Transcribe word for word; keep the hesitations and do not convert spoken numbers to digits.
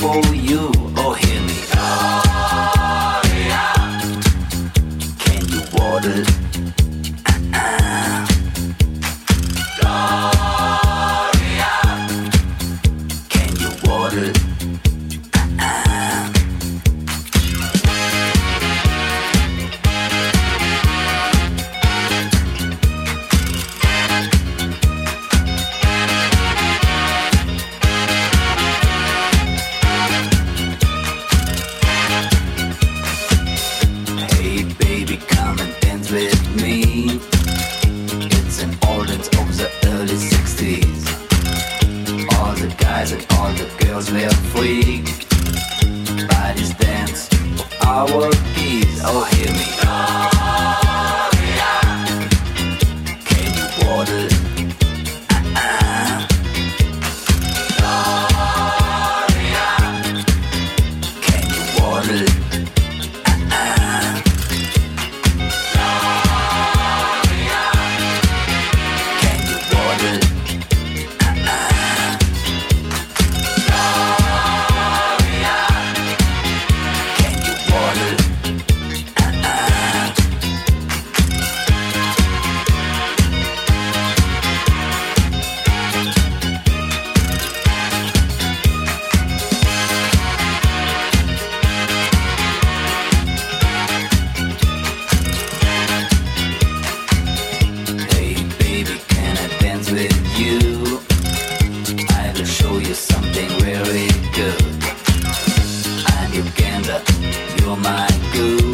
for you. Oh, hear me. Gloria. Can you waddle? Uh-uh. Gloria. Can you waddle? Uh-uh. Hey baby, come and dance with me. It's an audience of the early sixties. All the guys and all the girls were freaked by this dance of our keys. Oh, hear me. Gloria. Can you waddle? Uh-uh. Gloria. Can you waddle? Uh-uh. Gloria. Can you waddle? Uh-uh. Gloria. Can you waddle? Hey baby, can I dance with you? I will show you something very good. I'm Uganda, you're my good.